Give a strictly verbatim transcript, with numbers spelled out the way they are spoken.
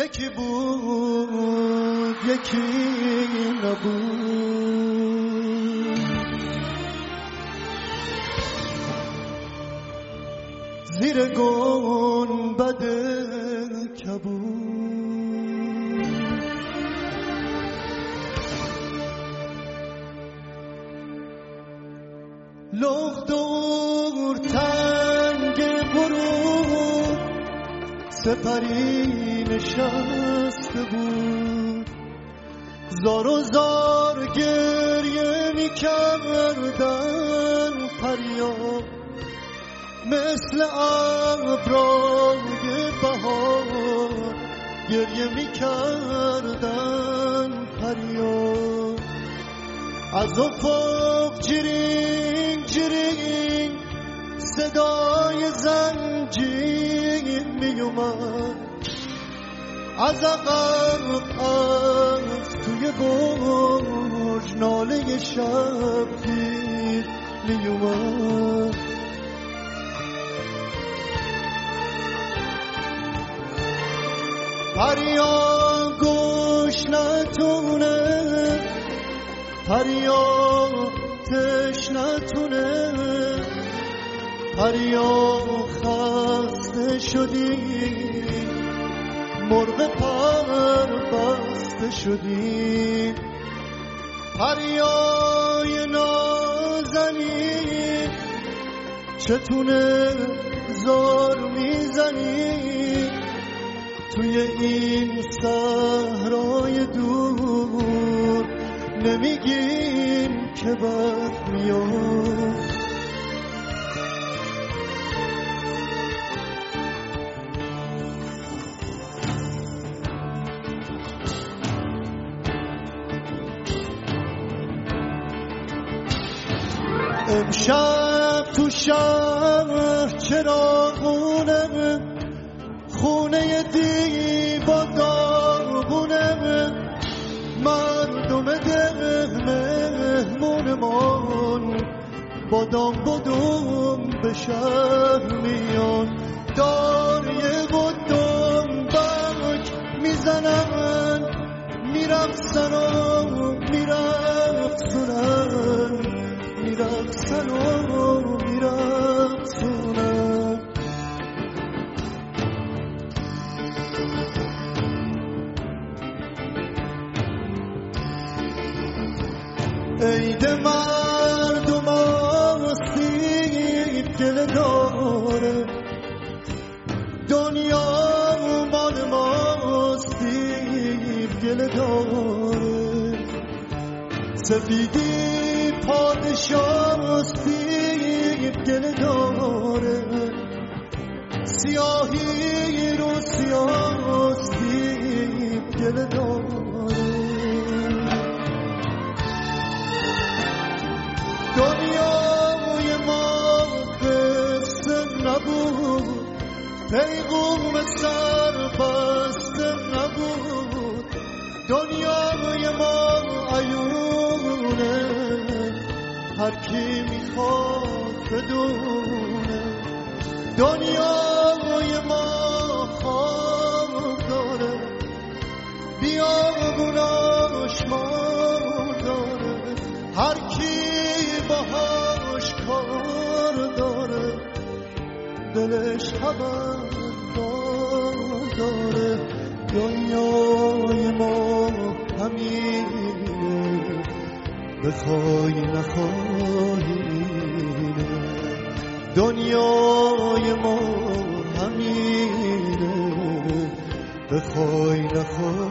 یکی بود یکی نبود، زیر گنبد کبود. لخت دور تنگ برو سپری نشسته بود، زار و زار گریه می کردن پریان، مثل ابرای بهار گریه می کردن پریان. از افق جرینگ جرینگ صدای زنجیر می اومد، از عقب از توی برج ناله شبگیر می اومد. پریان گوش نتونه، پریان تش نتونه، پریان خسته شدی، مرغ پر بسته شدی. پریای نازنی چتونه زار میزنی، توی این صحرای دور نمیگیم که بد میاد. امشب تو شهر چراغونه، خونه دیبا داغونه، مردم ده مهمونمان بادام بادم به شهر میان. داریه و دنبک میزنن، میرقصن و میرقصنن، میرقصن و میرقصنن. عید مردم آسیب گله داره، دنیا مال ماستیب گله داره. سفیدی پادشاه استیب گله داره، سیاهی رو سیاه استیب گله داره. دنیای ما قصه نبود، پیغوم سربسته نبود. دنیای ما عیونه، هر کی میخواد بدونه. دنیای ما خواب داره، بیابوناش مار داره، هر کی باهاش کار داره، دلش خبردار داره. دنیای ما همینه، بخوای نخواهینه. دنیای ما همینه، بخوای نخواهینه.